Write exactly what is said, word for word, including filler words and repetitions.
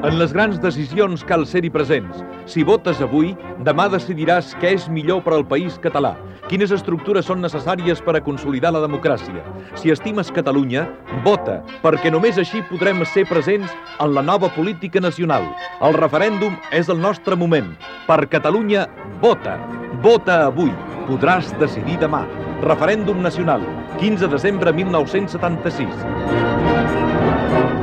En les grans decisions cal ser-hi presents. Si votes avui, demà decidiràs què és millor per al país català, quines estructures són necessàries per a consolidar la democràcia. Si estimes Catalunya, vota, perquè només així podrem ser presents en la nova política nacional. El referèndum és el nostre moment. Per Catalunya, vota. Vota avui. Podràs decidir demà. Referèndum nacional, quinze de desembre de mil nou-cents setanta-sis.